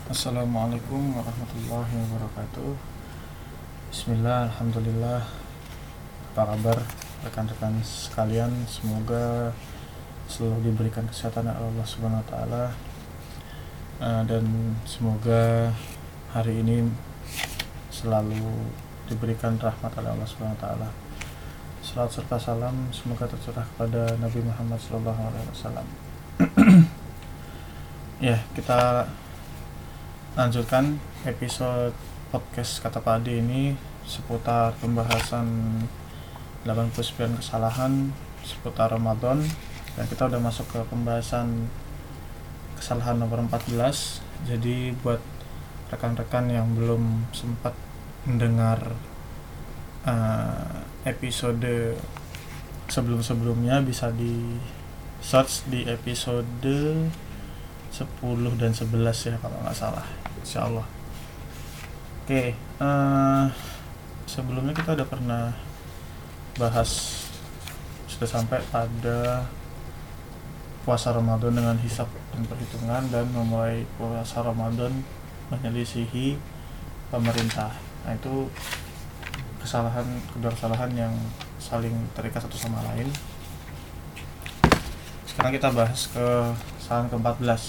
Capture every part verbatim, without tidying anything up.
Assalamualaikum warahmatullahi wabarakatuh. Bismillah, alhamdulillah. Apa kabar rekan-rekan sekalian? Semoga selalu diberikan kesehatan oleh Allah Subhanahu wa taala. Uh, dan semoga hari ini selalu diberikan rahmat oleh Allah Subhanahu wa taala. Salawat serta salam semoga tercurah kepada Nabi Muhammad sallallahu alaihi wasallam. Ya, kita lanjutkan episode podcast Kata Padi ini seputar pembahasan delapan puluh sembilan kesalahan seputar Ramadan, dan kita udah masuk ke pembahasan kesalahan nomor empat belas. Jadi buat rekan-rekan yang belum sempat mendengar uh, episode sebelum-sebelumnya bisa di search di episode sepuluh dan sebelas ya kalau nggak salah, insyaallah. Oke, uh, sebelumnya kita udah pernah bahas, sudah sampai pada puasa Ramadan dengan hisab dan perhitungan, dan memulai puasa Ramadan menyelisihi pemerintah. Nah, itu kesalahan, kedua kesalahan yang saling terikat satu sama lain. Sekarang kita bahas ke kesalahan ke empat belas.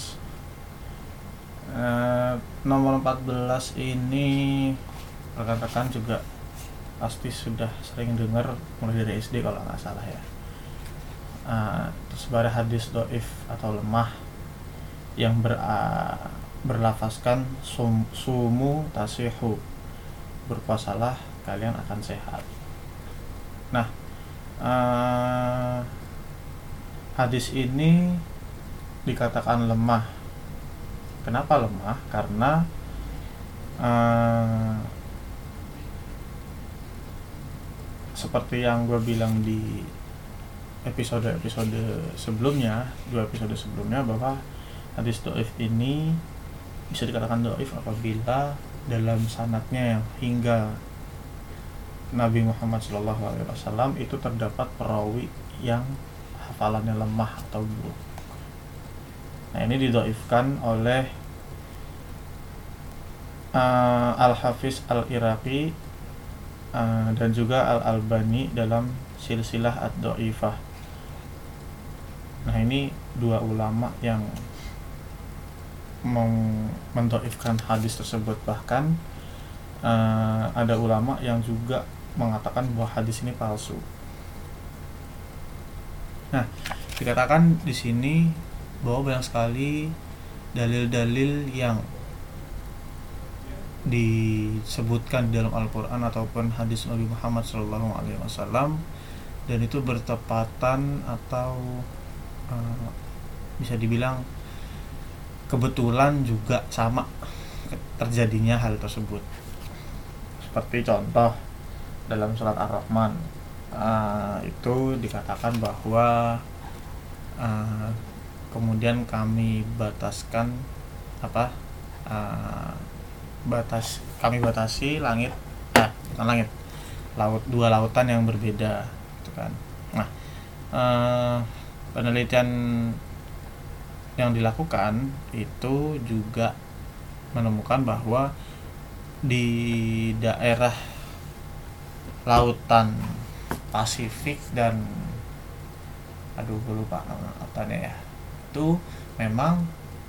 Uh, nomor empat belas ini rekan-rekan juga pasti sudah sering dengar mulai dari S D kalau nggak salah ya. Uh, sebagai hadis doif atau lemah yang ber, uh, berlafazkan sum, sumu tasihu, berpuasalah kalian akan sehat. Nah, uh, hadis ini dikatakan lemah. Kenapa lemah? Karena uh, seperti yang gue bilang di episode-episode sebelumnya, dua episode sebelumnya, bahwa hadis doif ini bisa dikatakan doif apabila dalam sanadnya yang hingga Nabi Muhammad shallallahu alaihi wasallam itu terdapat perawi yang hafalannya lemah atau buruk. Nah, ini didoifkan oleh uh, Al-Hafiz Al-Iraqi uh, dan juga Al-Albani dalam silsilah ad-do'ifah. Nah, ini dua ulama yang mendoifkan hadis tersebut. Bahkan uh, ada ulama yang juga mengatakan bahwa hadis ini palsu. Nah, dikatakan di sini bahwa banyak sekali dalil-dalil yang disebutkan di dalam Al-Quran ataupun hadis Nabi Muhammad shallallahu alaihi wasallam, dan itu bertepatan atau uh, bisa dibilang kebetulan juga sama terjadinya hal tersebut. Seperti contoh dalam surat Ar-Rahman, uh, itu dikatakan bahwa uh, kemudian kami bataskan apa uh, batas kami batasi langit ah bukan langit laut dua lautan yang berbeda, gitu kan. Nah, uh, penelitian yang dilakukan itu juga menemukan bahwa di daerah lautan Pasifik dan aduh gue lupa nama lautanya ya, itu memang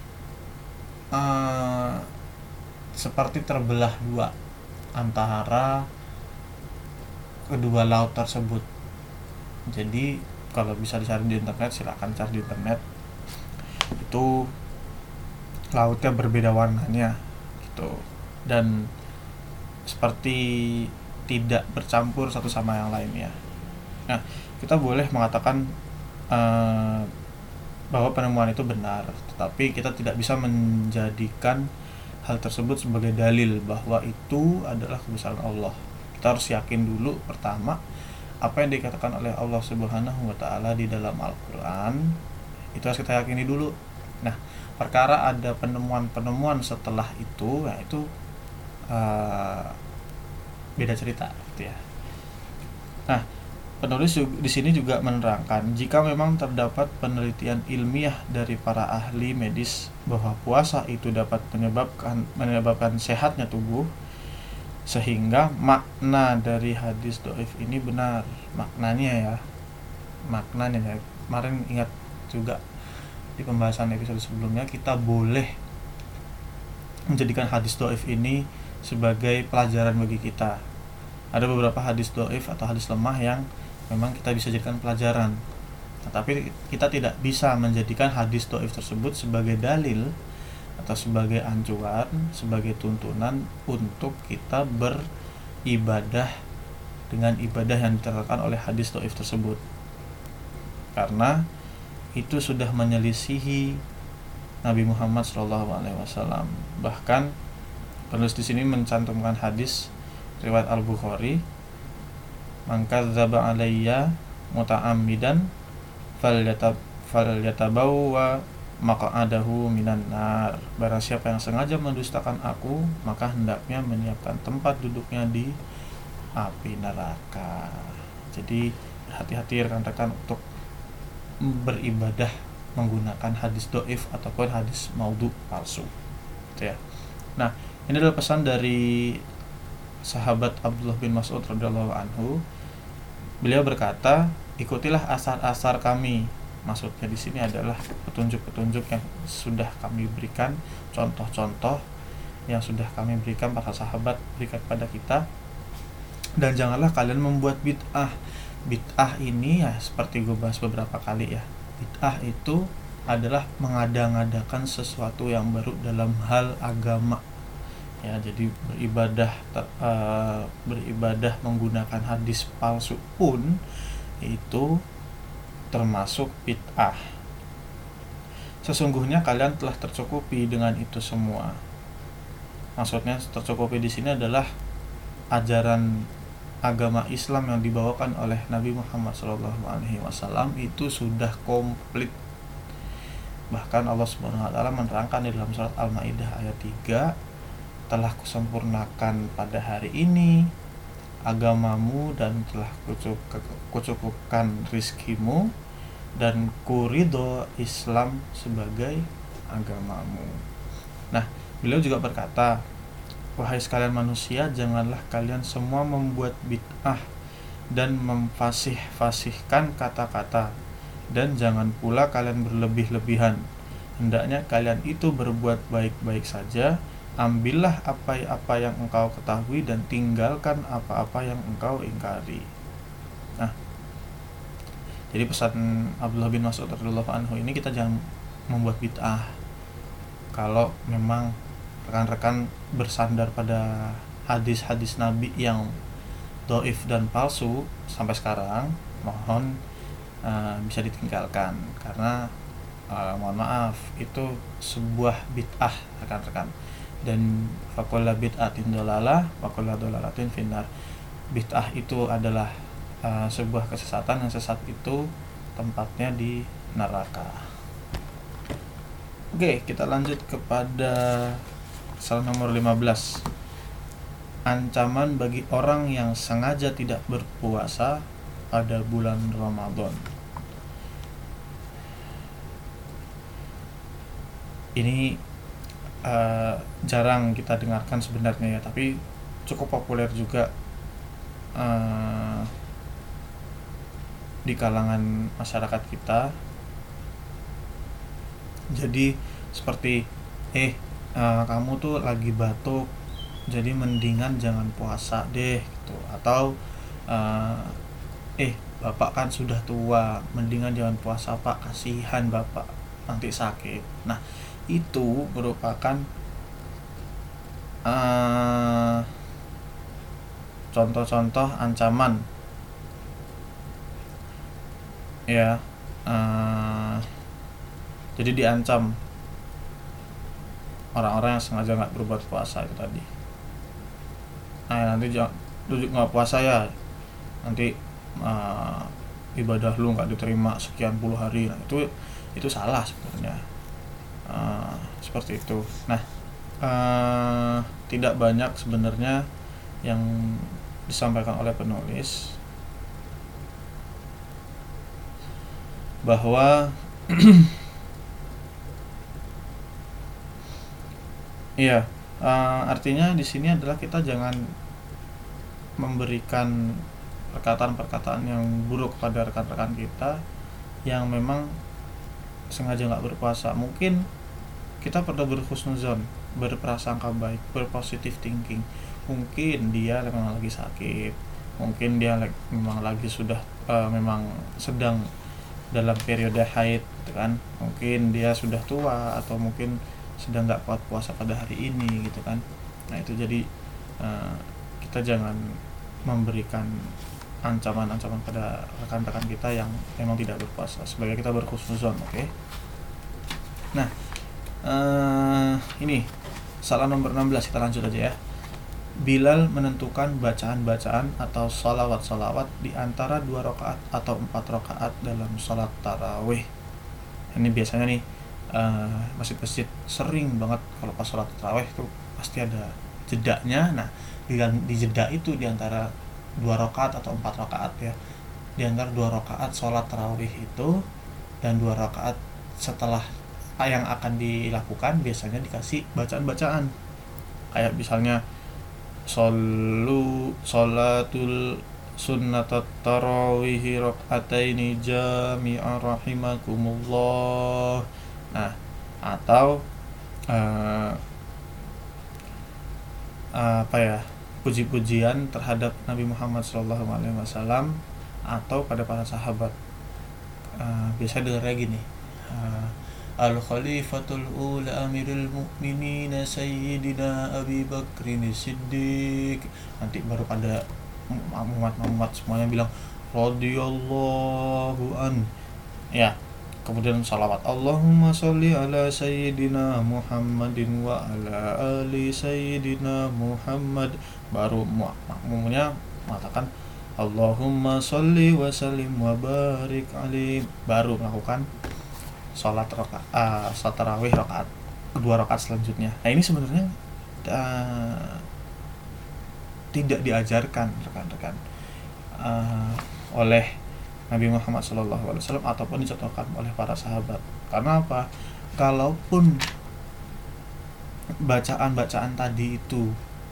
uh, seperti terbelah dua antara kedua laut tersebut. Jadi kalau bisa dicari di internet, silakan cari di internet, itu lautnya berbeda warnanya gitu, dan seperti tidak bercampur satu sama yang lainnya. Nah, kita boleh mengatakan uh, bahwa penemuan itu benar, tetapi kita tidak bisa menjadikan hal tersebut sebagai dalil bahwa itu adalah kebesaran Allah. Kita harus yakin dulu pertama apa yang dikatakan oleh Allah Subhanahu wa taala di dalam Al-Qur'an, itu harus kita yakini dulu. Nah, perkara ada penemuan-penemuan setelah itu, ya itu uh, beda cerita gitu ya. Nah, penulis di sini juga menerangkan jika memang terdapat penelitian ilmiah dari para ahli medis bahwa puasa itu dapat menyebabkan menyebabkan sehatnya tubuh, sehingga makna dari hadis dhaif ini benar. Maknanya ya, maknanya ya. Kemarin ingat juga di pembahasan episode sebelumnya, kita boleh menjadikan hadis dhaif ini sebagai pelajaran bagi kita. Ada beberapa hadis dhaif atau hadis lemah yang memang kita bisa jadikan pelajaran, tetapi kita tidak bisa menjadikan hadis dhaif tersebut sebagai dalil atau sebagai acuan, sebagai tuntunan untuk kita beribadah dengan ibadah yang diterangkan oleh hadis dhaif tersebut, karena itu sudah menyelisihi Nabi Muhammad shallallahu alaihi wasallam. Bahkan penulis di sini mencantumkan hadis riwayat Al-Bukhari, "Man kadzdzaba alayya muta'ammidan falyatab falyatabawwa maq'adahu minan nar." Barang siapa yang sengaja mendustakan aku, maka hendaknya menyiapkan tempat duduknya di api neraka. Jadi hati-hati rekan-rekan untuk beribadah menggunakan hadis dhaif ataupun hadis maudhu, palsu, gitu ya. Nah, ini adalah pesan dari sahabat Abdullah bin Mas'ud radhiyallahu anhu. Beliau berkata, "Ikutilah asar-asar kami." Maksudnya di sini adalah petunjuk-petunjuk yang sudah kami berikan, contoh-contoh yang sudah kami berikan, para sahabat berikan kepada kita. Dan janganlah kalian membuat bid'ah. Bid'ah ini ya seperti gue bahas beberapa kali ya. Bid'ah itu adalah mengada-ngadakan sesuatu yang baru dalam hal agama. Ya, jadi beribadah uh, beribadah menggunakan hadis palsu pun itu termasuk bid'ah. Sesungguhnya kalian telah tercukupi dengan itu semua. Maksudnya tercukupi di sini adalah ajaran agama Islam yang dibawakan oleh Nabi Muhammad shallallahu alaihi wasallam itu sudah komplit. Bahkan Allah Subhanahu wa taala menerangkan di dalam surat Al-Maidah ayat tiga, "Telah kusempurnakan pada hari ini agamamu dan telah kucukupkan rizkimu dan kuridho Islam sebagai agamamu." Nah, beliau juga berkata, "Wahai sekalian manusia, janganlah kalian semua membuat bid'ah dan memfasih-fasihkan kata-kata, dan jangan pula kalian berlebih-lebihan. Hendaknya kalian itu berbuat baik-baik saja. Ambillah apa-apa yang engkau ketahui dan tinggalkan apa-apa yang engkau ingkari." Nah, jadi pesan Abdullah bin Mas'ud radhiyallahu anhu ini, kita jangan membuat bid'ah. Kalau memang rekan-rekan bersandar pada hadis-hadis Nabi yang dhaif dan palsu sampai sekarang, mohon uh, bisa ditinggalkan, karena uh, mohon maaf, itu sebuah bid'ah rekan-rekan. Dan faqala bid'atin dolalah faqala dolalatin finnar. Bid'ah itu adalah uh, sebuah kesesatan, yang sesat itu tempatnya di neraka. Oke, kita lanjut kepada pasal nomor lima belas. Ancaman bagi orang yang sengaja tidak berpuasa pada bulan Ramadan. Ini uh, jarang kita dengarkan sebenarnya ya, tapi cukup populer juga uh, di kalangan masyarakat kita. Jadi seperti eh Uh, kamu tuh lagi batuk, jadi mendingan jangan puasa deh gitu. Atau uh, eh bapak kan sudah tua, mendingan jangan puasa pak, kasihan bapak nanti sakit. Nah, itu merupakan uh, contoh-contoh ancaman ya. Uh, jadi diancam orang-orang yang sengaja nggak berbuat puasa itu tadi. Nah, nanti jangan nggak puasa ya, nanti uh, ibadah lu nggak diterima sekian puluh hari. Nah, itu itu salah sebenarnya. Uh, seperti itu. Nah, uh, tidak banyak sebenarnya yang disampaikan oleh penulis bahwa iya, uh, artinya di sini adalah kita jangan memberikan perkataan-perkataan yang buruk pada rekan-rekan kita yang memang sengaja nggak berpuasa. Mungkin kita perlu berhusnuzon, berprasangka baik, berpositif thinking. Mungkin dia memang lagi sakit, mungkin dia memang lagi sudah uh, memang sedang dalam periode haid, kan? Mungkin dia sudah tua atau mungkin sedang nggak kuat puasa pada hari ini, gitu kan? Nah itu jadi uh, kita jangan memberikan ancaman-ancaman pada rekan-rekan kita yang memang tidak berpuasa, sebagai kita berhusnuzon, oke? Okay? Nah, uh, ini salah nomor enam belas, kita lanjut aja ya. Bilal menentukan bacaan-bacaan atau salawat-salawat di antara dua rakaat atau empat rakaat dalam salat tarawih. Ini biasanya nih uh, masjid-masjid sering banget kalau pas salat tarawih tuh pasti ada jedanya. Nah, di, di jeda itu di antara dua rakaat atau empat rakaat ya, di antara dua rakaat salat tarawih itu dan dua rakaat setelah yang akan dilakukan biasanya dikasih bacaan-bacaan kayak misalnya Sallu salatul sunnatat tarawihi rak'ataini jami'a rahimakumullah. Nah, atau uh, apa ya, puji-pujian terhadap Nabi Muhammad shallallahu alaihi wasallam atau pada para sahabat. Uh, biasa dengarnya gini, uh, Al-Khalifatul Ula Amirul Mukminin Sayyidina Abi Bakrin Siddiq. Nanti baru pada umat-umat semuanya bilang radhiyallahu an. Ya, kemudian salawat Allahumma sholli ala Sayyidina Muhammadin wa ala ali Sayyidina Muhammad. Baru makmumnya mengatakan Allahumma sholli wa sallim wa barik alaihi. Baru melakukan sholat rakaat, uh, sholat tarawih rakaat kedua rakaat selanjutnya. Nah ini sebenarnya uh, tidak diajarkan rekan-rekan uh, oleh Nabi Muhammad shallallahu alaihi wasallam ataupun dicontohkan oleh para sahabat. Karena apa? Kalaupun bacaan-bacaan tadi itu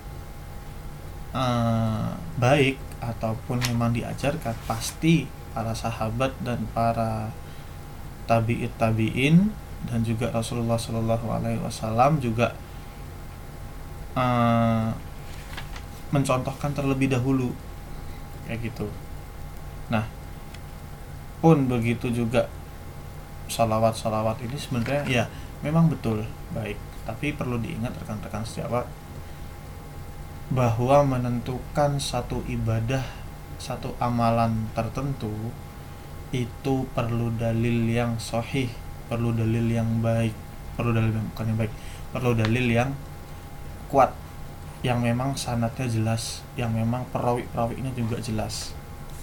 uh, baik ataupun memang diajarkan, pasti para sahabat dan para tabi'it tabi'in dan juga Rasulullah Shallallahu Alaihi Wasallam juga uh, mencontohkan terlebih dahulu kayak gitu. Nah, pun begitu juga salawat-salawat ini sebenarnya ya memang betul baik, tapi perlu diingat rekan-rekan sejawat bahwa menentukan satu ibadah, satu amalan tertentu itu perlu dalil yang sahih, perlu dalil yang baik, perlu dalil yang bukan yang baik, perlu dalil yang kuat, yang memang sanadnya jelas, yang memang perawi-perawinya juga jelas.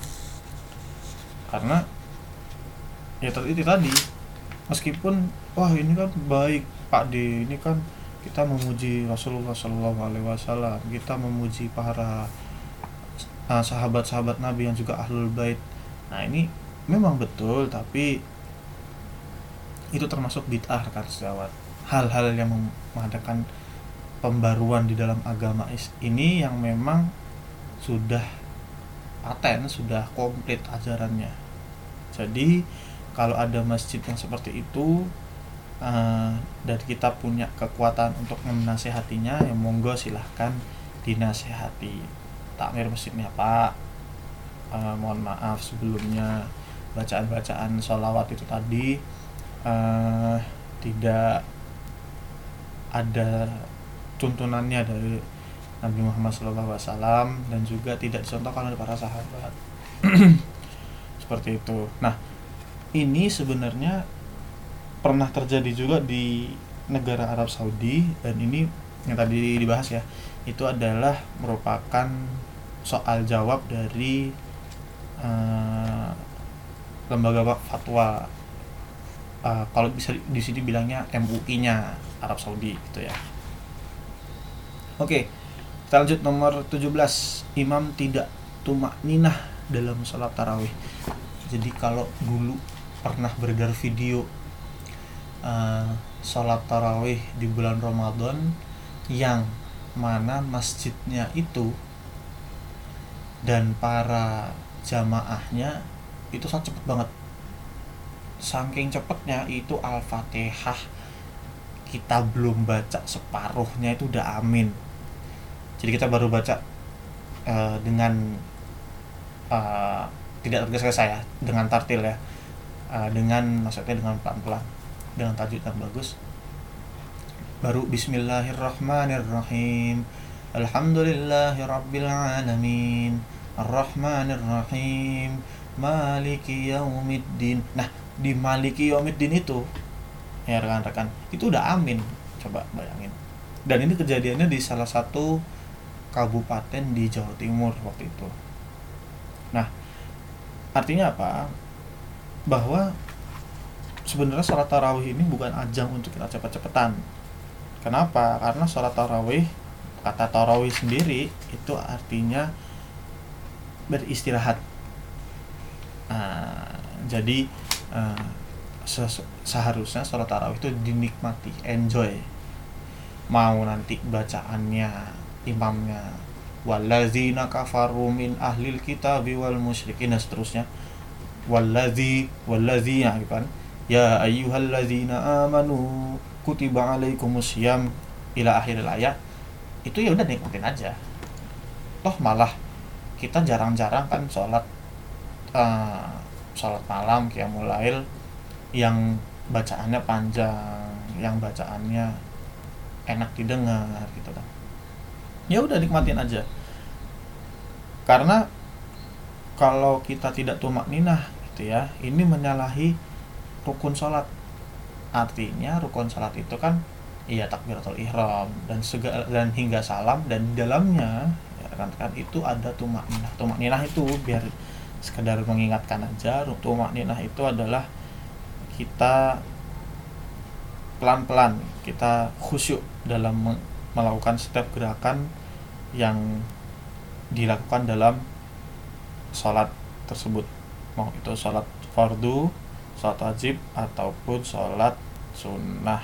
Karena ya tadi tadi meskipun wah ini kan baik Pak D, ini kan kita memuji Rasulullah Shallallahu Alaihi Wasallam, kita memuji para uh, sahabat-sahabat Nabi yang juga ahlul bait. Nah ini memang betul, tapi itu termasuk bid'ah kan sejawat. Hal-hal yang mengadakan pembaruan di dalam agama ini yang memang sudah paten, sudah komplit ajarannya. Jadi kalau ada masjid yang seperti itu uh, dan kita punya kekuatan untuk menasehatinya, ya monggo silahkan dinasehati. Takmir masjidnya Pak, uh, mohon maaf sebelumnya bacaan-bacaan sholawat itu tadi uh, tidak ada tuntunannya dari Nabi Muhammad shallallahu alaihi wasallam dan juga tidak dicontohkan oleh para sahabat. Seperti itu. Nah, ini sebenarnya pernah terjadi juga di negara Arab Saudi, dan ini yang tadi dibahas ya, itu adalah merupakan soal jawab dari uh, lembaga fatwa, uh, kalau bisa di sini bilangnya M U I-nya Arab Saudi gitu ya. Oke, kita lanjut nomor tujuh belas. Imam tidak tumak ninah dalam salat tarawih. Jadi kalau dulu pernah beredar video uh, sholat tarawih di bulan Ramadan yang mana masjidnya itu dan para jamaahnya itu sangat cepet banget. Saking cepetnya itu Al-Fatihah kita belum baca separuhnya itu udah amin. Jadi kita baru baca uh, dengan uh, tidak tergesa-gesa ya, dengan tartil ya, uh, dengan maksudnya dengan pelan-pelan, dengan tajwid yang bagus. Baru Bismillahirrahmanirrahim, Alhamdulillahirrabbilalamin, Ar-Rahmanirrahim, Maliki Yaumiddin. Nah, di Maliki Yaumiddin itu ya rekan-rekan, itu udah amin. Coba bayangin. Dan ini kejadiannya di salah satu kabupaten di Jawa Timur waktu itu. Nah, artinya apa? Bahwa sebenarnya sholat tarawih ini bukan ajang untuk kita cepet-cepetan. Kenapa? Karena sholat tarawih, kata tarawih sendiri itu artinya beristirahat. Nah, jadi uh, seharusnya sholat tarawih itu dinikmati, enjoy. Mau nanti bacaannya imamnya wallazina kafaru min ahlil kitabi wal musyrikin dan seterusnya, wallazi wallazina gitu kan, ya ayyuhallazina amanu kutiba alaikumusiyam ila akhiril ayat. Itu ya udah nikmatin aja. Toh malah kita jarang-jarang kan sholat uh, sholat malam qiyamul lail yang bacaannya panjang, yang bacaannya enak didengar gitu kan. Ya udah nikmatin aja. Karena kalau kita tidak tumakninah gitu ya, ini menyalahi rukun sholat. Artinya rukun sholat itu kan iya takbiratul ihram dan segala dan hingga salam, dan di dalamnya ya kan, kan itu ada tumakninah. Tumakninah itu biar sekedar mengingatkan aja, tumakninah itu adalah kita pelan-pelan, kita khusyuk dalam melakukan setiap gerakan yang dilakukan dalam sholat tersebut, mau itu sholat fardu, sholat wajib, ataupun sholat sunnah.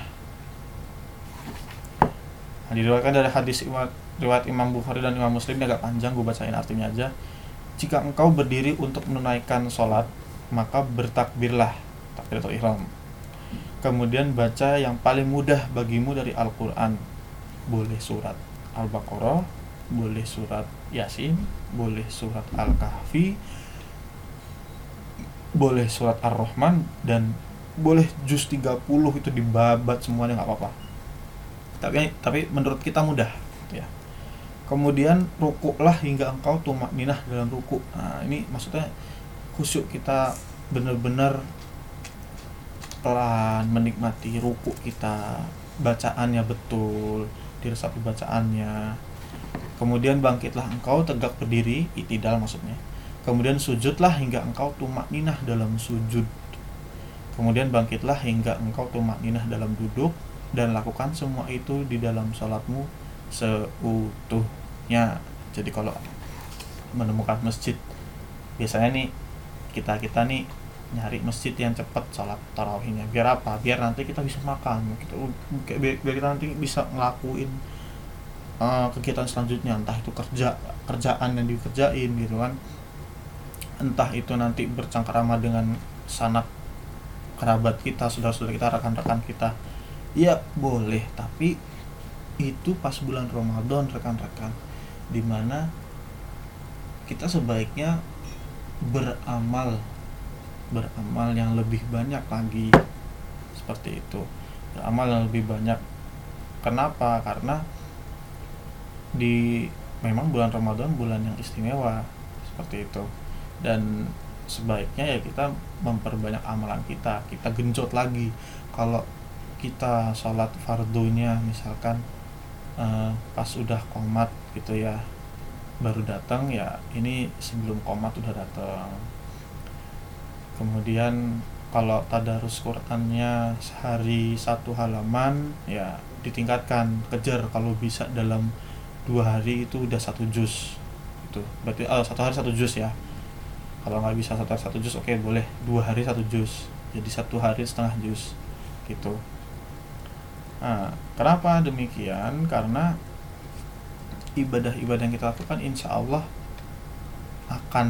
Nah, diriwayatkan dari hadis riwayat Imam Bukhari dan Imam Muslim, ini agak panjang, gue bacain artinya aja. Jika engkau berdiri untuk menunaikan sholat, maka bertakbirlah, takbiratul ihram. Kemudian baca yang paling mudah bagimu dari Al-Quran. Boleh surat Al-Baqarah, boleh surat Yasin, boleh surat Al-Kahfi, boleh surat Ar-Rahman, dan boleh juz tiga puluh itu dibabat semuanya, gak apa-apa. Tapi tapi menurut kita mudah gitu ya. Kemudian rukuklah hingga engkau tumakninah dalam rukuk. Nah, ini maksudnya khusyuk, kita benar-benar pelan menikmati rukuk kita, bacaannya betul, diresapi bacaannya. Kemudian bangkitlah engkau tegak berdiri, i'tidal maksudnya. Kemudian sujudlah hingga engkau tumakninah dalam sujud. Kemudian bangkitlah hingga engkau tumakninah dalam duduk, dan lakukan semua itu di dalam salatmu seutuhnya. Jadi kalau menemukan masjid, biasanya nih kita-kita nih nyari masjid yang cepat sholat tarawihnya. Biar apa? Biar nanti kita bisa makan, kita, biar, biar kita nanti bisa ngelakuin uh, kegiatan selanjutnya, entah itu kerja kerjaan yang dikerjain gitu kan, entah itu nanti bercengkrama dengan sanak kerabat kita, saudara-saudara kita, rekan-rekan kita, ya boleh. Tapi itu pas bulan Ramadan rekan-rekan, dimana kita sebaiknya beramal beramal yang lebih banyak lagi, seperti itu, beramal yang lebih banyak. Kenapa? Karena di memang bulan Ramadan bulan yang istimewa seperti itu, dan sebaiknya ya kita memperbanyak amalan kita, kita genjot lagi. Kalau kita sholat fardunya misalkan uh, pas udah qomat gitu ya, baru datang, ya ini sebelum qomat udah datang. Kemudian kalau tadarus Qur'annya sehari satu halaman, ya ditingkatkan, kejar kalau bisa dalam dua hari itu udah satu juz. Itu berarti oh, satu hari satu juz ya. Kalau nggak bisa satu hari satu juz, oke okay, boleh dua hari satu juz. jadi satu hari setengah juz gitu. Nah, kenapa demikian? Karena ibadah-ibadah yang kita lakukan insya Allah akan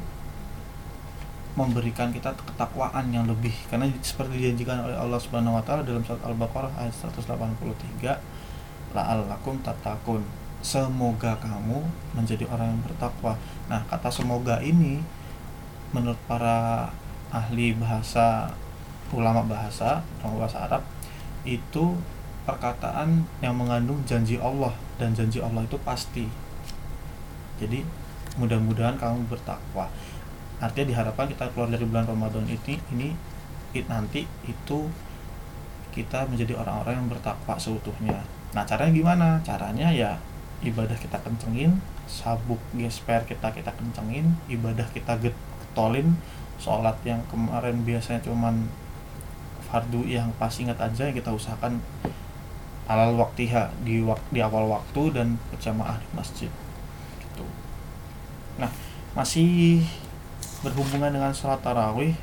memberikan kita ketakwaan yang lebih, karena seperti dijanjikan oleh Allah Subhanahu wa taala dalam surat Al-Baqarah ayat seratus delapan puluh tiga, la'allakum tattaqun, semoga kamu menjadi orang yang bertakwa. Nah, kata semoga ini menurut para ahli bahasa, ulama bahasa, ulama bahasa Arab, itu perkataan yang mengandung janji Allah, dan janji Allah itu pasti. Jadi mudah-mudahan kamu bertakwa. Artinya diharapkan kita keluar dari bulan Ramadan ini ini it, nanti itu kita menjadi orang-orang yang bertakwa seutuhnya. Nah, caranya gimana? Caranya ya ibadah kita kencengin, sabuk gesper kita kita kencengin, ibadah kita getolin, sholat yang kemarin biasanya cuman fardu yang pas ingat aja, yang kita usahakan alal waktiha, di wak, di awal waktu dan berjamaah di masjid gitu. Nah, masih berhubungan dengan sholat tarawih.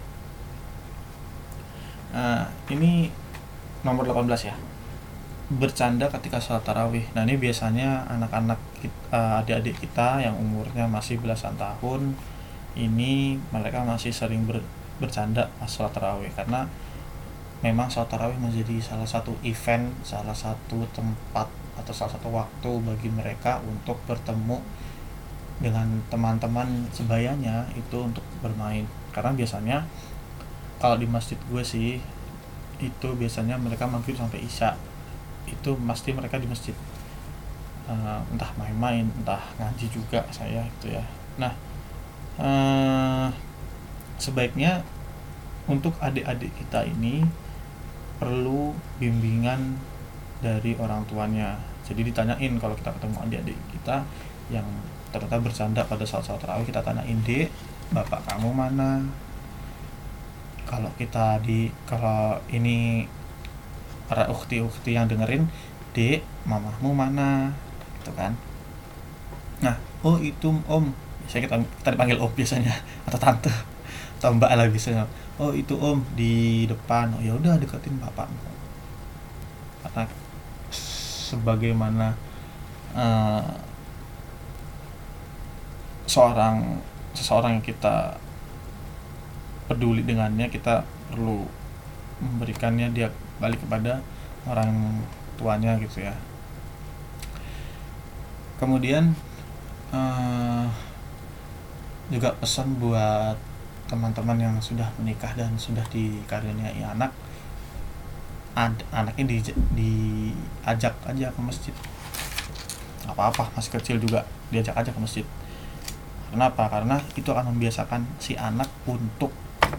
Nah, ini nomor delapan belas ya, bercanda ketika sholat tarawih. Nah, ini biasanya anak-anak kita, adik-adik kita yang umurnya masih belasan tahun, ini mereka masih sering ber, bercanda pas sholat tarawih, karena memang sholat tarawih menjadi salah satu event, salah satu tempat atau salah satu waktu bagi mereka untuk bertemu dengan teman-teman sebayanya itu untuk bermain. Karena biasanya kalau di masjid gue sih itu biasanya mereka maghrib sampai isya itu pasti mereka di masjid, uh, entah main-main, entah ngaji juga saya itu ya. Nah, uh, sebaiknya untuk adik-adik kita ini perlu bimbingan dari orang tuanya. Jadi ditanyain kalau kita ketemu adik-adik kita yang ternyata bercanda pada saat-saat tarawih, kita tanyain, "Dek, bapak kamu mana?" Kalau kita di kalau ini para ukhti-ukhti yang dengerin, "Dek, mamahmu mana?" Gitu kan. Nah, "Oh, itu om." Biasanya kita, kita dipanggil om biasanya, atau tante atau mbak lah biasanya. "Oh, itu om di depan." "Oh, ya udah, deketin bapakmu." Karena sebagaimana uh, seorang seseorang yang kita peduli dengannya, kita perlu memberikannya dia balik kepada orang tuanya gitu ya. Kemudian uh, juga pesan buat teman-teman yang sudah menikah dan sudah dikaruniai anak, ad, anaknya di, diajak aja ke masjid. Apa-apa, masih kecil juga diajak aja ke masjid. Kenapa? Karena itu akan membiasakan si anak untuk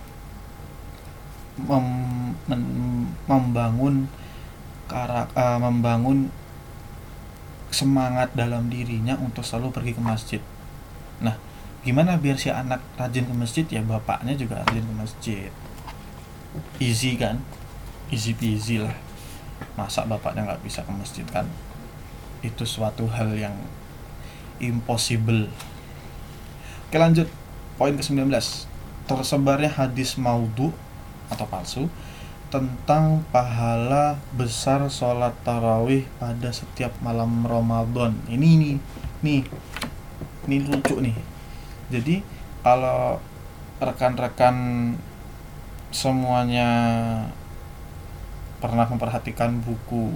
mem, mem, membangun karak, uh, membangun semangat dalam dirinya untuk selalu pergi ke masjid. Nah, gimana biar si anak rajin ke masjid? Ya bapaknya juga rajin ke masjid. Easy kan? Easy peasy lah. Masa bapaknya nggak bisa ke masjid kan? Itu suatu hal yang impossible. Oke, lanjut. Poin ke sembilan belas. Tersebarnya hadis maudhu atau palsu tentang pahala besar sholat tarawih pada setiap malam Ramadan. Ini nih, nih, ini lucu nih. Jadi kalau rekan-rekan semuanya pernah memperhatikan buku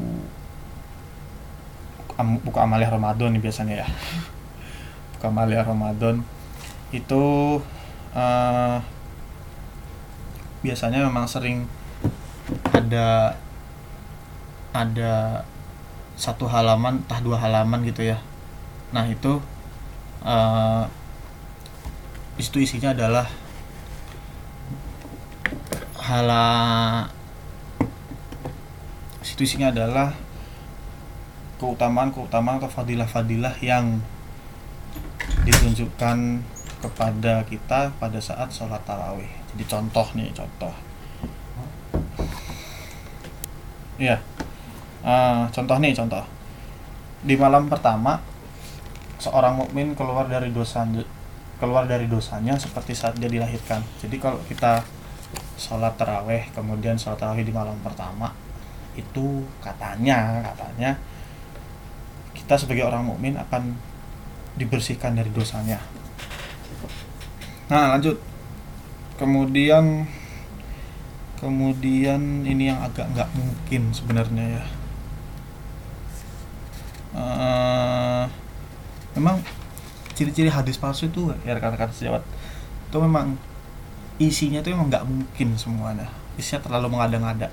buku Amaliah Ramadan nih biasanya ya, buku Amaliah Ramadan itu uh, biasanya memang sering ada ada satu halaman, entah dua halaman gitu ya. Nah itu uh, itu isinya adalah hala itu isinya adalah keutamaan-keutamaan atau fadilah-fadilah yang ditunjukkan kepada kita pada saat sholat tarawih. Jadi contoh nih, contoh. Ya, uh, contoh nih, contoh. Di malam pertama, seorang mukmin keluar dari dosa, keluar dari dosanya seperti saat dia dilahirkan. Jadi kalau kita sholat taraweh, kemudian sholat taraweh di malam pertama, itu katanya katanya kita sebagai orang mukmin akan dibersihkan dari dosanya. Nah, lanjut. Kemudian kemudian ini yang agak nggak mungkin sebenarnya ya. Uh, memang ciri-ciri hadis palsu itu ya rekan-rekan sejawat, itu memang isinya itu memang nggak mungkin semuanya. Isinya terlalu mengada-ngada.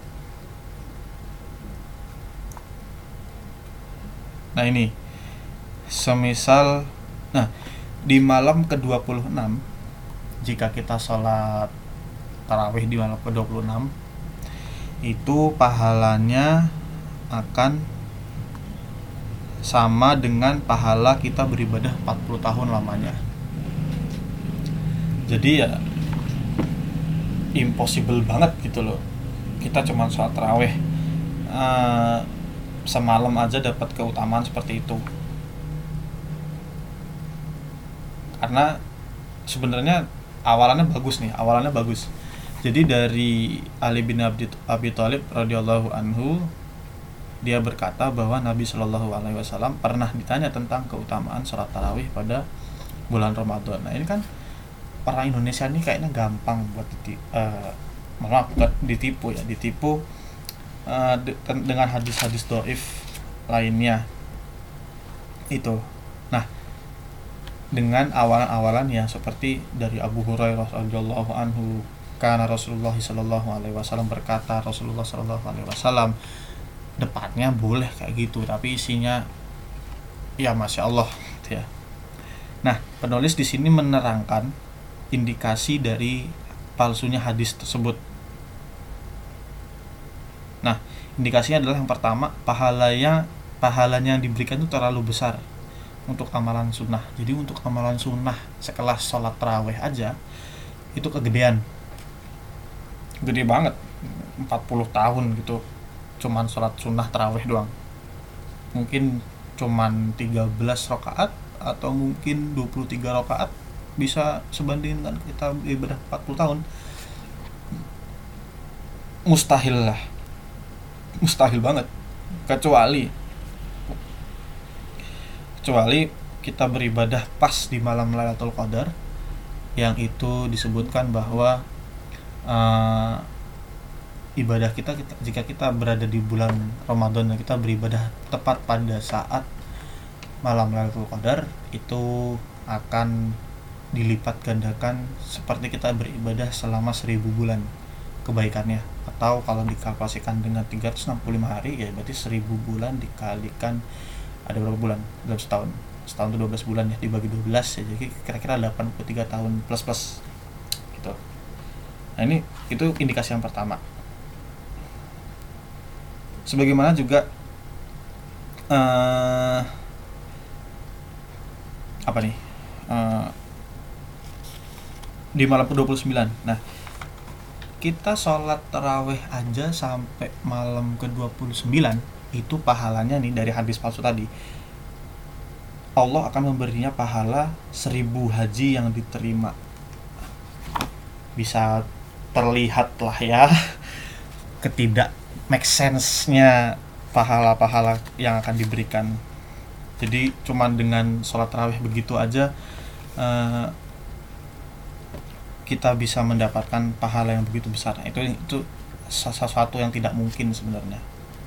Nah ini, semisal, nah di malam ke dua puluh enam, jika kita sholat tarawih di malam ke dua puluh enam, itu pahalanya akan sama dengan pahala kita beribadah empat puluh tahun lamanya. Jadi ya impossible banget gitu loh, kita cuma sholat tarawih uh, semalam aja dapat keutamaan seperti itu. Karena sebenarnya awalannya bagus nih, awalannya bagus. Jadi dari Ali bin Abi, Abi Thalib radhiyallahu anhu, dia berkata bahwa Nabi Shallallahu Alaihi Wasallam pernah ditanya tentang keutamaan sholat tarawih pada bulan Ramadan. Nah ini kan orang Indonesia ini kayaknya gampang buat ditipu, uh, maaf bukan ditipu ya, ditipu uh, de- dengan hadis-hadis dhaif lainnya itu. Nah dengan awalan-awalan yang seperti dari Abu Hurairah radhiyallahu anhu, karena Rasulullah Shallallahu Alaihi Wasallam berkata, Rasulullah Shallallahu Alaihi Wasallam, depannya boleh kayak gitu, tapi isinya ya masya Allah ya. Nah penulis di sini menerangkan indikasi dari palsunya hadis tersebut. Nah indikasinya adalah yang pertama, pahalanya pahalanya yang diberikan itu terlalu besar untuk amalan sunnah. Jadi untuk amalan sunnah sekelas sholat tarawih aja itu kegedean, gede banget, empat puluh tahun gitu cuman sholat sunnah tarawih doang. Mungkin cuman tiga belas rakaat atau mungkin dua puluh tiga rakaat bisa sebanding dengan kita ibadah empat puluh tahun. Mustahil lah, mustahil banget. Kecuali kecuali kita beribadah pas di malam Lailatul Qadar, yang itu disebutkan bahwa uh, ibadah kita, kita jika kita berada di bulan Ramadan dan kita beribadah tepat pada saat malam Lailatul Qadar, itu akan dilipat gandakan seperti kita beribadah selama seribu bulan kebaikannya. Atau kalau dikalkulasikan dengan tiga ratus enam puluh lima hari, ya berarti seribu bulan dikalikan ada berapa bulan dalam setahun. Setahun itu dua belas bulan ya, dibagi dua belas ya, jadi kira-kira delapan puluh tiga tahun plus plus gitu. Nah ini itu indikasi yang pertama. Sebagaimana juga uh, apa nih uh, di malam ke dua puluh sembilan. Nah kita sholat tarawih aja sampai malam ke dua puluh sembilan, itu pahalanya nih dari hadis palsu tadi, Allah akan memberinya pahala seribu haji yang diterima. Bisa terlihat lah ya ketidak make sense-nya pahala-pahala yang akan diberikan. Jadi cuman dengan sholat tarawih begitu aja uh, kita bisa mendapatkan pahala yang begitu besar. Itu itu sesuatu yang tidak mungkin sebenarnya.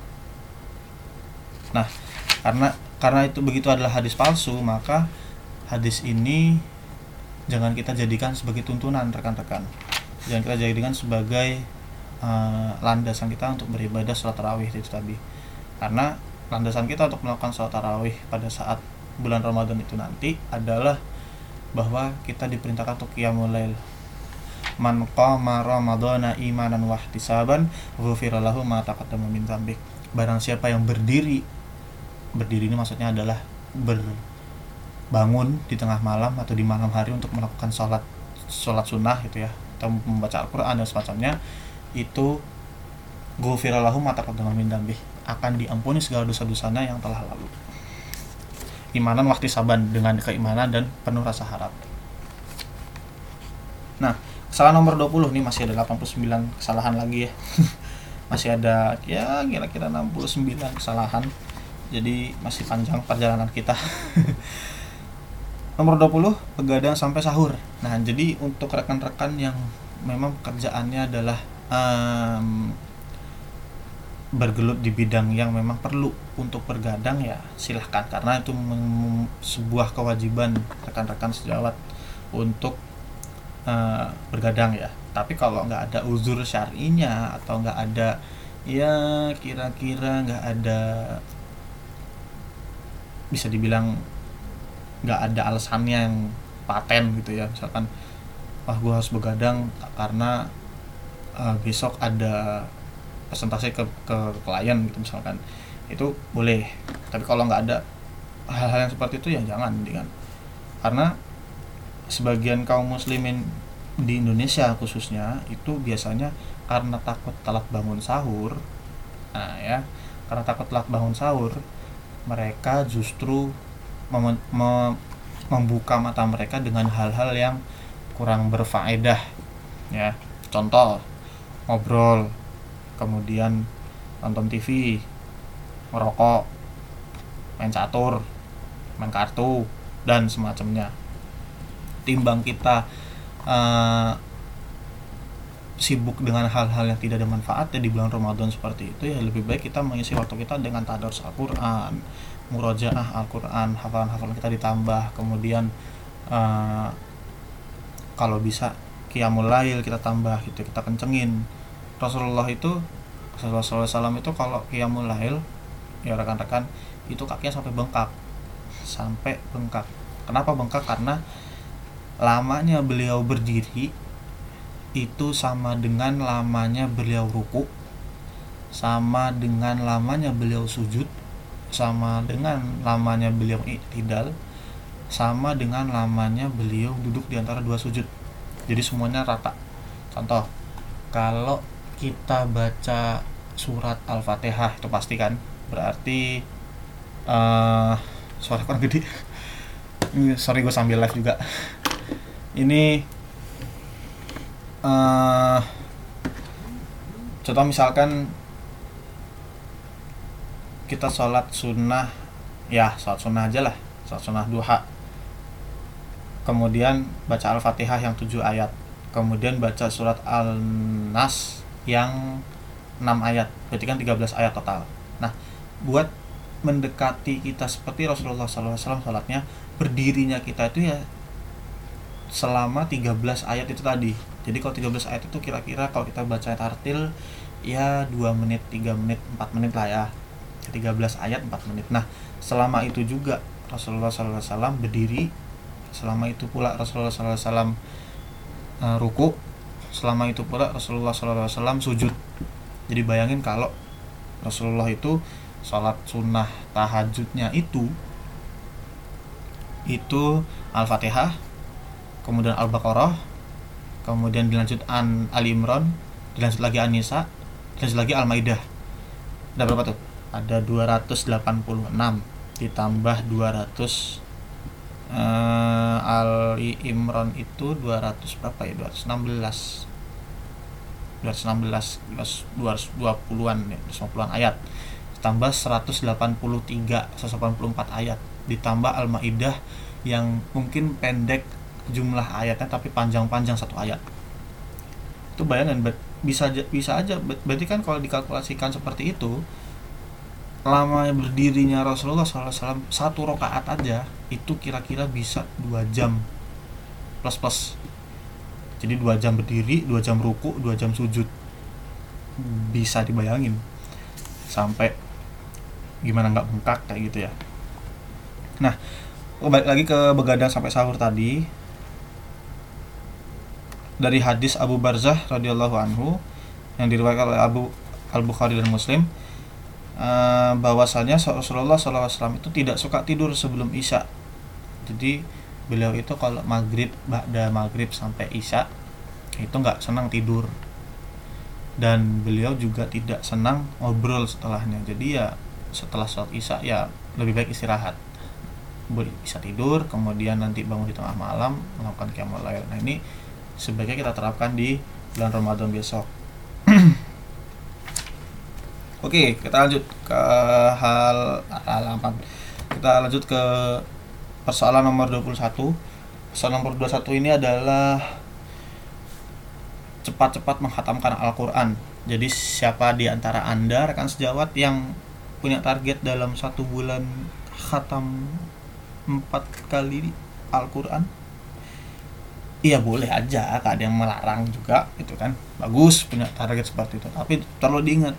Nah, karena karena itu begitu adalah hadis palsu, maka hadis ini jangan kita jadikan sebagai tuntunan rekan-rekan. Jangan kita jadikan sebagai uh, landasan kita untuk beribadah sholat tarawih itu tadi. Karena landasan kita untuk melakukan sholat tarawih pada saat bulan Ramadan itu nanti adalah bahwa kita diperintahkan untuk qiyamul lail. Man qama ramadhana imanan wa ihtisaban ghufira lahu ma taqaddama min dzambih. Barang siapa yang berdiri, berdiri ini maksudnya adalah berbangun di tengah malam atau di malam hari untuk melakukan sholat sholat sunnah gitu ya, atau membaca Al-Quran dan semacamnya, itu ghufira lahu ma taqaddama min dzambih, akan diampuni segala dosa-dosanya yang telah lalu. Imanan waktu saban, dengan keimanan dan penuh rasa harap. Nah, Kesalahan nomor dua puluh nih, masih ada delapan puluh sembilan kesalahan lagi ya. Masih ada ya kira-kira enam puluh sembilan kesalahan. Jadi masih panjang perjalanan kita. Nomor dua puluh, begadang sampai sahur. Nah, jadi untuk rekan-rekan yang memang pekerjaannya adalah um, bergelut di bidang yang memang perlu untuk bergadang, ya silahkan, karena itu mem- sebuah kewajiban rekan-rekan sejawat untuk uh, bergadang ya. Tapi kalau nggak ada uzur syar'inya atau nggak ada, ya kira-kira nggak ada, bisa dibilang nggak ada alasannya yang paten gitu ya, misalkan wah gue harus begadang karena uh, besok ada presentasi ke ke klien gitu misalkan, itu boleh. Tapi kalau nggak ada hal-hal yang seperti itu ya jangan, dengan karena sebagian kaum muslimin di Indonesia khususnya itu biasanya karena takut telat bangun sahur. Nah ya, karena takut telat bangun sahur, mereka justru mem- mem- membuka mata mereka dengan hal-hal yang kurang berfaedah ya. Contoh, ngobrol, kemudian nonton T V, merokok, main catur, main kartu, dan semacamnya. Timbang kita uh, sibuk dengan hal-hal yang tidak ada manfaatnya di bulan Ramadan seperti itu, ya lebih baik kita mengisi waktu kita dengan tadarus Al-Quran, murojaah Al-Quran, hafalan-hafalan kita ditambah, kemudian uh, kalau bisa qiyamul lail kita tambah gitu, kita kencengin. Rasulullah itu Rasulullah shallallahu alaihi wasallam itu kalau qiyamul lail ya rekan-rekan, itu kakinya sampai bengkak, sampai bengkak. Kenapa bengkak? Karena lamanya beliau berdiri itu sama dengan lamanya beliau ruku, sama dengan lamanya beliau sujud, sama dengan lamanya beliau i'tidal, sama dengan lamanya beliau duduk di antara dua sujud. Jadi semuanya rata. Contoh, kalau kita baca surat Al-Fatihah itu pasti kan, berarti uh, suara kurang gede. Sorry gue sambil live juga. Ini uh, contoh misalkan kita sholat sunnah, ya sholat sunnah aja lah, sholat sunnah duha, kemudian baca Al-Fatihah yang tujuh ayat, kemudian baca surat Al-Nas yang enam ayat, berarti kan tiga belas ayat total. Nah, buat mendekati kita seperti Rasulullah shallallahu alaihi wasallam sholatnya, berdirinya kita itu ya selama tiga belas ayat itu tadi. Jadi kalau tiga belas ayat itu kira-kira kalau kita baca tartil ya dua menit, tiga menit, empat menit lah ya. tiga belas ayat empat menit. Nah, selama itu juga Rasulullah shallallahu alaihi wasallam berdiri, selama itu pula Rasulullah shallallahu alaihi wasallam uh, ruku, selama itu pula Rasulullah shallallahu alaihi wasallam sujud. Jadi bayangin kalau Rasulullah itu sholat sunnah tahajudnya itu itu Al-Fatihah, kemudian Al-Baqarah, kemudian dilanjut An Ali Imran, dilanjut lagi An-Nisa, dilanjut lagi Al-Maidah. Ada berapa tuh? Ada dua ratus delapan puluh enam ditambah dua ratus uh, Ali Imran itu dua ratus berapa ya? dua ratus enam belas. dua ratus enam belas, dua ratus dua puluhan ya, dua ratus lima puluhan ayat. Ditambah seratus delapan puluh tiga, seratus delapan puluh empat ayat. Ditambah Al-Maidah yang mungkin pendek jumlah ayatnya tapi panjang-panjang satu ayat. Itu bayangan, bisa bisa aja, berarti kan kalau dikalkulasikan seperti itu, lama berdirinya Rasulullah shallallahu alaihi wasallam satu rakaat aja itu kira-kira bisa dua jam plus plus. Jadi dua jam berdiri, dua jam ruku, dua jam sujud. Bisa dibayangin sampai gimana nggak bengkak kayak gitu ya. Nah, balik lagi ke begadang sampai sahur tadi. Dari hadis Abu Barzah radhiyallahu anhu yang diriwayatkan oleh Abu Al-Bukhari dan Muslim, uh, bahwasanya Rasulullah shallallahu alaihi wasallam itu tidak suka tidur sebelum Isya. Jadi beliau itu kalau maghrib, ba'da maghrib sampai Isya itu nggak senang tidur, dan beliau juga tidak senang ngobrol setelahnya. Jadi ya setelah sholat Isya ya lebih baik istirahat, bisa tidur, kemudian nanti bangun di tengah malam melakukan qiyamul lail. Nah ini sebaiknya kita terapkan di bulan Ramadan besok. Oke, kita lanjut ke hal halaman. Kita lanjut ke persoalan nomor dua puluh satu. Persoalan nomor dua puluh satu ini adalah cepat-cepat menghatamkan Al-Quran. Jadi siapa di antara Anda rekan sejawat yang punya target dalam satu bulan khatam empat kali Al-Quran? Iya boleh aja, gak ada yang melarang juga, itu kan bagus punya target seperti itu. Tapi perlu diingat,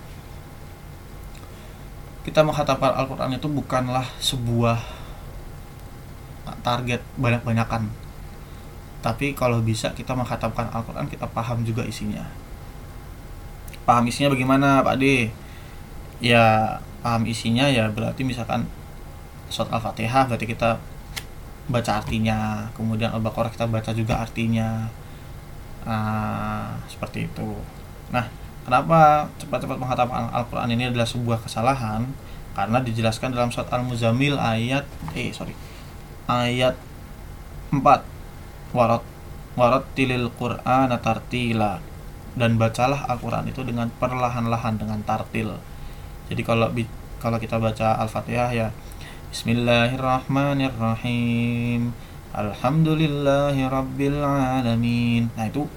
kita menghatamkan Al-Quran itu bukanlah sebuah target banyak-banyakan. Tapi kalau bisa kita menghatamkan Al-Quran, kita paham juga isinya. Paham isinya bagaimana Pak D? Ya paham isinya ya berarti misalkan surat Al-Fatihah berarti kita baca artinya, kemudian Al-Baqarah kita baca juga artinya. Nah, seperti itu. Nah, kenapa cepat-cepat menghatamkan Al-Quran ini adalah sebuah kesalahan? Karena dijelaskan dalam surat Al-Muzammil ayat eh sorry ayat empat, warat warattilil Qur'ana tartila, dan bacalah Al-Quran itu dengan perlahan-lahan, dengan tartil. Jadi kalau kalau kita baca Al-Fatihah ya Bismillahirrahmanirrahim, Alhamdulillahirabbil alamin. Nah, itu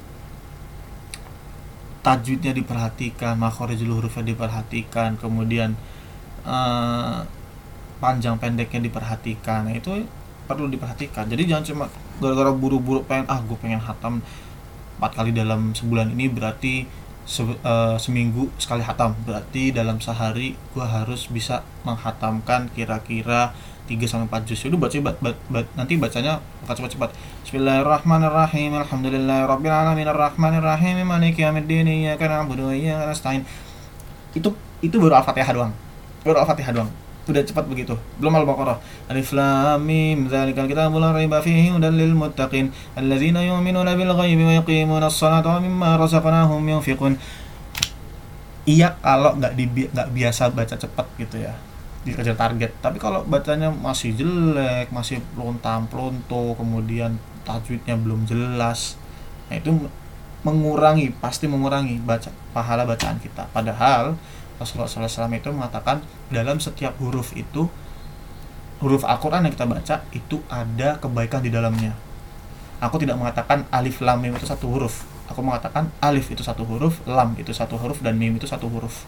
tajwidnya diperhatikan, makhorijul hurufnya diperhatikan, kemudian uh, panjang pendeknya diperhatikan. Nah, itu perlu diperhatikan. Jadi jangan cuma gara-gara buru-buru pengen ah gue pengen hatam empat kali dalam sebulan ini, berarti se, uh, seminggu sekali hatam, berarti dalam sehari gue harus bisa menghatamkan kira-kira tiga sampai empat juz. Itu baca bat, bat, bat, nanti bacanya bukan cepat-cepat. Bismillahirrahmanirrahim, alhamdulillahirabbil alamin, arrahmanirrahim, maliki yaumiddin, iyyaka na'budu wa iyyaka nasta'in. Itu itu baru Al-Fatihah doang. Baru Al-Fatihah doang. Udah cepat begitu. Belum Al-Baqarah. Alif lam mim, dzalikal kitabul la raiba fihi hudal lil muttaqin, alladzina yu'minuna bil ghaibi wa yuqimunas salata wa mimma razaqnahum yunfiqun. Iya kalau enggak di enggak biasa baca cepat gitu ya, dikejar target. Tapi kalau bacanya masih jelek, masih lontam-lonto, kemudian tajwidnya belum jelas, nah itu mengurangi, pasti mengurangi baca pahala bacaan kita. Padahal Rasulullah shallallahu alaihi wasallam itu mengatakan dalam setiap huruf itu, huruf Al-Quran yang kita baca itu ada kebaikan di dalamnya. Aku tidak mengatakan alif lam mim itu satu huruf. Aku mengatakan alif itu satu huruf, lam itu satu huruf, dan mim itu satu huruf.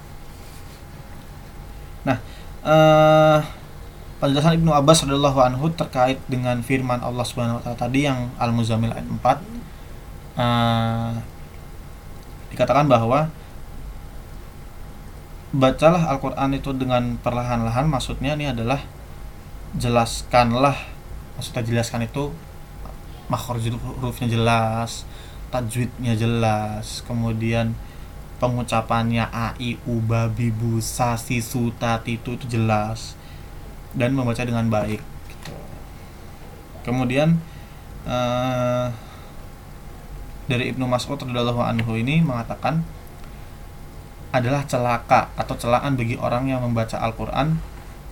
Nah, Uh, penjelasan Ibnu Abbas radhiyallahu anhu terkait dengan firman Allah Subhanahu wa taala tadi yang Al-Muzammil ayat empat, uh, dikatakan bahwa bacalah Al-Quran itu dengan perlahan-lahan, maksudnya ini adalah jelaskanlah, maksudnya jelaskan itu makhorijul hurufnya jelas, tajwidnya jelas, kemudian pengucapannya a, i, u, ba, bi, bu, sa, si, su, ta, ti, tu itu jelas, dan membaca dengan baik gitu. Kemudian uh, dari Ibnu Mas'ud radhiyallahu anhu ini mengatakan adalah celaka atau celaan bagi orang yang membaca Al-Quran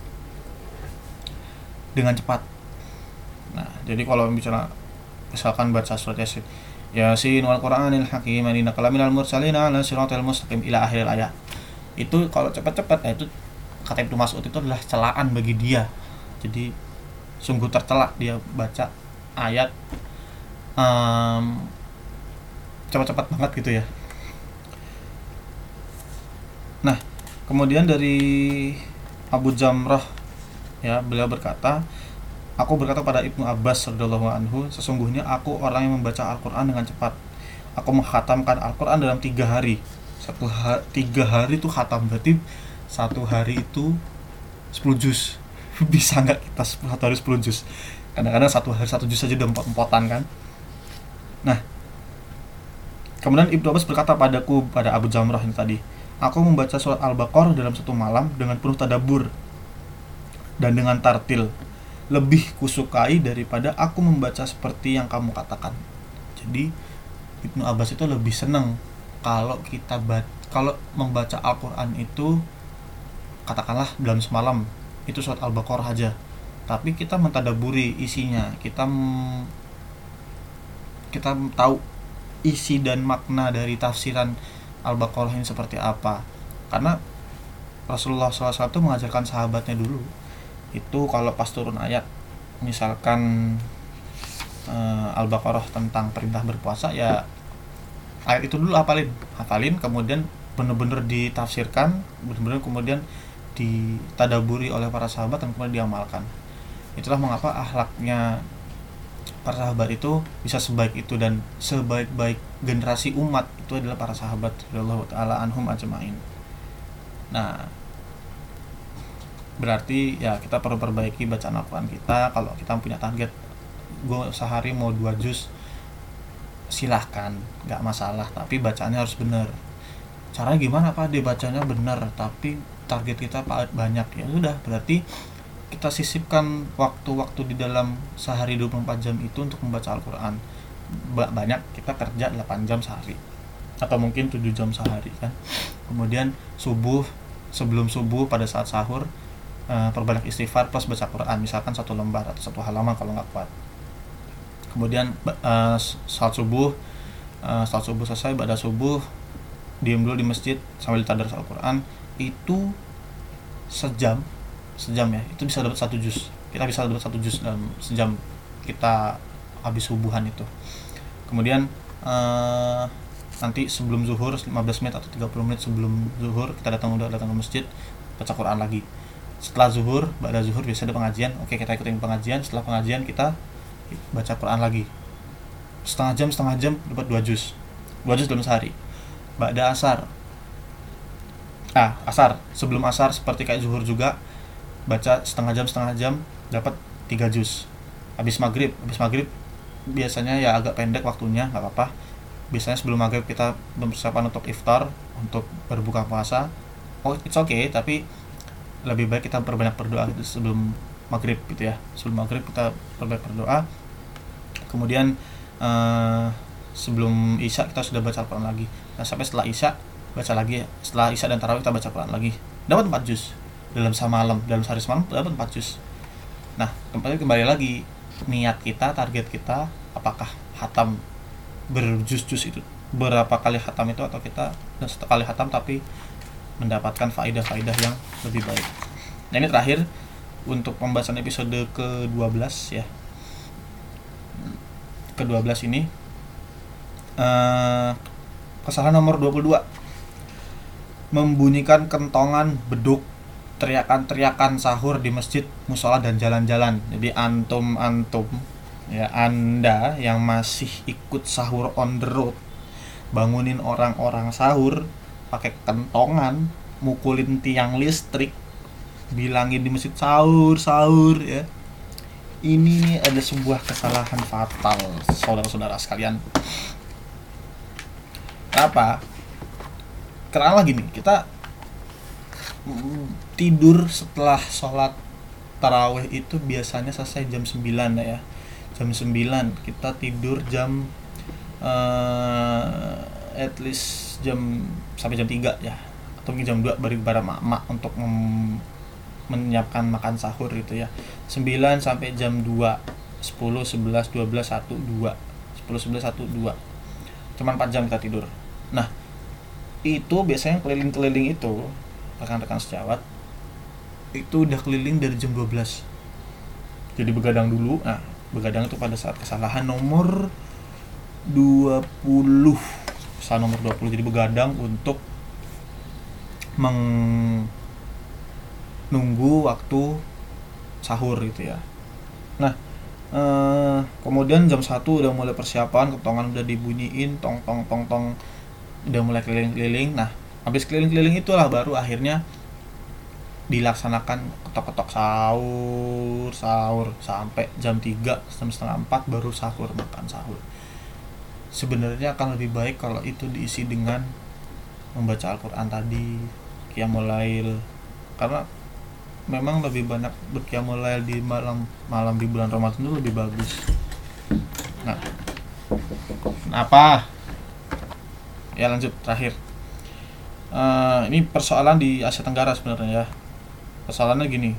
dengan cepat. Nah, jadi kalau misalnya misalkan baca surat Yasin, Yasin wal Qur'anil Hakim innaka laminal mursalin ala siratal mustaqim ila akhir ayat. Itu kalau cepat-cepat, nah itu kata Ibnu Mas'ud itu adalah celaan bagi dia. Jadi sungguh tercela dia baca ayat um, cepat-cepat banget gitu ya. Nah, kemudian dari Abu Jamrah ya, beliau berkata, aku berkata pada Ibnu Abbas radhiyallahu anhu, sesungguhnya aku orang yang membaca Al-Quran dengan cepat. Aku menghatamkan Al-Quran dalam tiga hari. Satu ha- tiga hari itu khatam, berarti satu hari itu sepuluh juz. Bisa nggak kita satu hari sepuluh juz? Kadang-kadang satu hari satu juz saja udah empot-empotan kan. Nah, kemudian Ibnu Abbas berkata padaku, pada Abu Jamrah ini tadi, aku membaca surat Al-Baqarah dalam satu malam dengan penuh tadabbur dan dengan tartil. Lebih kusukai daripada aku membaca seperti yang kamu katakan. Jadi Ibnu Abbas itu lebih senang kalau kita bat, kalau membaca Al-Quran itu katakanlah dalam semalam itu surat Al-Baqarah aja, tapi kita mentadaburi isinya, kita kita tahu isi dan makna dari tafsiran Al-Baqarah ini seperti apa. Karena Rasulullah shallallahu alaihi wasallam mengajarkan sahabatnya dulu itu kalau pas turun ayat misalkan uh, Al-Baqarah tentang perintah berpuasa, ya ayat itu dulu hafalin hafalin kemudian benar-benar ditafsirkan, benar-benar kemudian ditadaburi oleh para sahabat dan kemudian diamalkan. Itulah mengapa akhlaknya para sahabat itu bisa sebaik itu, dan sebaik-baik generasi umat itu adalah para sahabat radhiyallahu taala anhum ajmain. Nah, berarti ya kita perlu perbaiki bacaan Al-Quran kita. Kalau kita punya target gue sehari mau dua juz, silahkan, nggak masalah, tapi bacaannya harus benar. Caranya gimana Pak? Dia bacanya benar tapi target kita banyak, ya sudah, berarti kita sisipkan waktu-waktu di dalam sehari dua puluh empat jam itu untuk membaca Al-Quran. Banyak, kita kerja delapan jam sehari atau mungkin tujuh jam sehari kan. Kemudian subuh, sebelum subuh pada saat sahur uh, perbanyak istighfar plus baca Quran, misalkan satu lembar atau satu halaman kalau nggak kuat. Kemudian uh, salat subuh, uh, salat subuh selesai, pada subuh diam dulu di masjid sambil tadarus Al-Quran. Itu sejam sejam ya, itu bisa dapat satu juz. Kita bisa dapat satu juz dalam sejam kita habis subuhan itu. Kemudian uh, nanti sebelum zuhur lima belas menit atau tiga puluh menit sebelum zuhur kita datang udah datang ke masjid, baca Quran lagi. Setelah zuhur, ba'da zuhur biasa ada pengajian. Oke, kita ikutin pengajian. Setelah pengajian kita baca Quran lagi. Setengah jam setengah jam dapat dua juz. dua juz dalam sehari. Ba'da asar. Ah, asar. Sebelum asar seperti kayak zuhur juga, baca setengah jam setengah jam dapat tiga juz. Habis maghrib, habis maghrib biasanya ya agak pendek waktunya, nggak apa-apa. Biasanya sebelum maghrib kita mempersiapkan untuk iftar, untuk berbuka puasa. Oh, it's okay, tapi lebih baik kita perbanyak berdoa gitu sebelum maghrib gitu ya. Sebelum maghrib kita perbanyak berdoa. Kemudian uh, sebelum isya kita sudah baca Al-Quran lagi. Nah, sampai setelah isya baca lagi. Setelah isya dan tarawih kita baca Quran lagi. Dapat empat juz. Dalam semalam, dalam sehari semalam dapat empat juz. Nah, kembali kembali lagi niat kita, target kita, apakah hatam berjuz-juz itu, berapa kali hatam itu, atau kita satu kali hatam tapi mendapatkan faedah-faedah yang lebih baik. Nah, ini terakhir untuk pembahasan episode ke dua belas ya. ke dua belas ini uh, kesalahan nomor dua puluh dua, membunyikan kentongan beduk, teriakan-teriakan sahur di masjid, musola dan jalan-jalan. Jadi antum-antum ya, Anda yang masih ikut sahur on the road, bangunin orang-orang sahur pakai kentongan, mukulin tiang listrik, bilangin di masjid sahur-sahur ya. Ini ada sebuah kesalahan fatal, saudara-saudara sekalian. Apa? Karena lagi nih, kita tidur setelah sholat tarawih itu biasanya selesai jam sembilan ya. Jam sembilan kita tidur jam uh, at least jam sampai jam tiga ya. Atau mungkin jam dua baru bareng mak-mak untuk mem- menyiapkan makan sahur gitu ya. sembilan sampai jam dua, sepuluh, sebelas, dua belas, satu, dua. sepuluh, sebelas, satu, dua. Cuman empat jam kita tidur. Nah, itu biasanya keliling-keliling itu rekan-rekan sejawat itu udah keliling dari jam dua belas. Jadi begadang dulu. Nah, begadang itu pada saat kesalahan nomor dua puluh. Kesalahan nomor dua puluh. Jadi begadang untuk menunggu waktu sahur gitu ya. Nah, eh, kemudian jam satu udah mulai persiapan, ketongan udah dibunyiin, tong tong tong tong, udah mulai keliling-keliling. Nah, habis keliling-keliling itulah baru akhirnya dilaksanakan ketok-ketok sahur, sahur sampai jam tiga, jam setengah empat baru sahur, makan sahur. Sebenarnya akan lebih baik kalau itu diisi dengan membaca Al-Quran tadi, qiyamul lail, karena memang lebih banyak berqiyamul lail di malam malam di bulan Ramadan itu lebih bagus. Nah, kenapa? Ya lanjut terakhir. Uh, ini persoalan di Asia Tenggara sebenarnya ya. Persoalannya gini.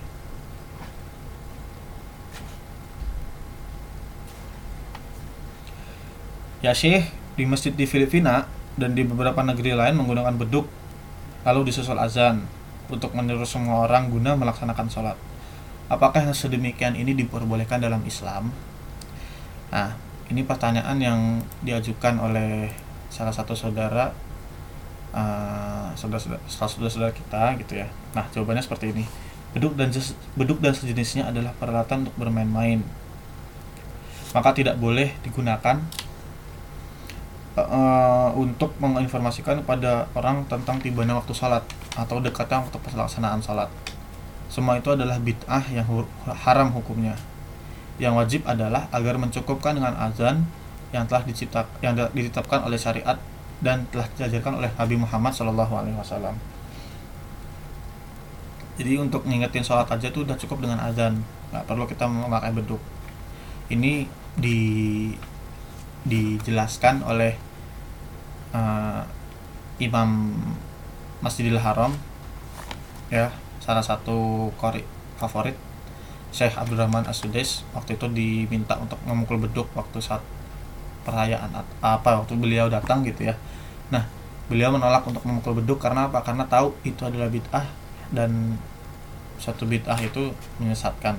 Ya Syekh, di masjid di Filipina dan di beberapa negeri lain menggunakan beduk lalu disusul azan untuk meniru semua orang guna melaksanakan sholat. Apakah yang sedemikian ini diperbolehkan dalam Islam? Nah, ini pertanyaan yang diajukan oleh salah satu saudara uh, saudara-saudara kita gitu ya. Nah, jawabannya seperti ini. Beduk dan jes- beduk dan sejenisnya adalah peralatan untuk bermain-main. Maka tidak boleh digunakan uh, untuk menginformasikan kepada orang tentang tibanya waktu salat atau dekatnya waktu pelaksanaan salat. Semua itu adalah bid'ah yang hu- haram hukumnya. Yang wajib adalah agar mencukupkan dengan azan yang telah dicipta, yang ditetapkan oleh syariat dan telah diajarkan oleh Nabi Muhammad shallallahu alaihi wasallam. Jadi untuk ngingetin sholat aja tuh udah cukup dengan azan, nggak perlu kita memakai beduk. Ini di dijelaskan oleh uh, Imam Masjidil Haram, ya, salah satu qori favorit Syekh Abdurrahman As-Sudais. Waktu itu diminta untuk memukul beduk waktu saat perayaan apa waktu beliau datang gitu ya. Nah, beliau menolak untuk memukul beduk karena apa? Karena tahu itu adalah bid'ah dan satu bid'ah itu menyesatkan.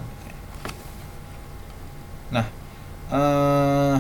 Nah, eh,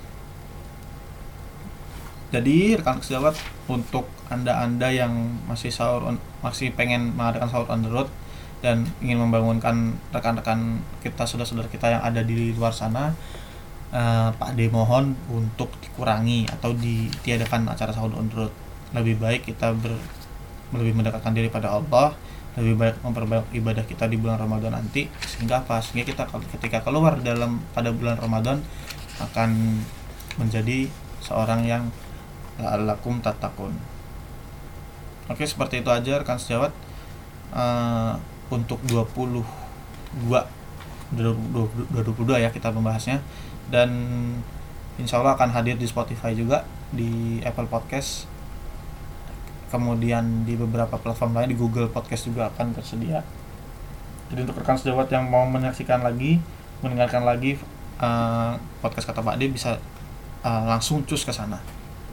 jadi rekan sejawat, untuk anda-anda yang masih sahur on, masih pengen mengadakan sahur on the road dan ingin membangunkan rekan-rekan kita, saudara-saudara kita yang ada di luar sana, eh, Pak D mohon untuk dikurangi atau ditiadakan acara sahur on the road. Lebih baik kita ber, lebih mendekatkan diri pada Allah, lebih baik memperbaiki ibadah kita di bulan Ramadan nanti, sehingga apa? Sehingga kita ketika keluar dalam pada bulan Ramadan akan menjadi seorang yang la'allakum tattaqun. Oke, seperti itu aja rekan sejawat. Uh, untuk dua puluh dua dua puluh dua ya kita membahasnya, dan insya Allah akan hadir di Spotify juga, di Apple Podcast, kemudian di beberapa platform lain, di Google Podcast juga akan tersedia. Jadi untuk rekan sejawat yang mau menyaksikan lagi, mendengarkan lagi uh, podcast Kata Pak D, bisa uh, langsung cus ke sana.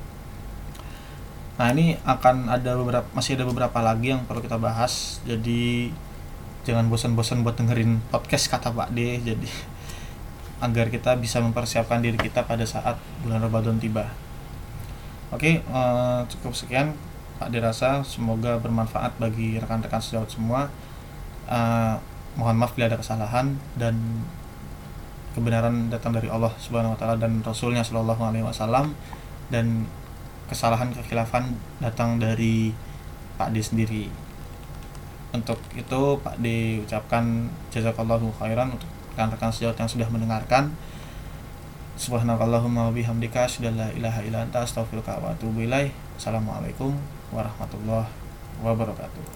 Nah, ini akan ada beberapa, masih ada beberapa lagi yang perlu kita bahas. Jadi jangan bosan-bosan buat dengerin podcast Kata Pak D. Jadi agar kita bisa mempersiapkan diri kita pada saat bulan Ramadan tiba. Oke, uh, cukup sekian Pak D rasa, semoga bermanfaat bagi rekan-rekan sejawat semua. Uh, mohon maaf bila ada kesalahan, dan kebenaran datang dari Allah Subhanahu wa taala dan Rasulnya Shallallahu alaihi wasallam, dan kesalahan kekhilafan datang dari Pak D sendiri. Untuk itu Pak D ucapkan jazakallahu khairan untuk rekan-rekan sejawat yang sudah mendengarkan. Subhanakallahumma wa bihamdika asyhadu an la ilaha illa anta astaghfiruka wa atubu ilaik. Assalamualaikum warahmatullahi wabarakatuh.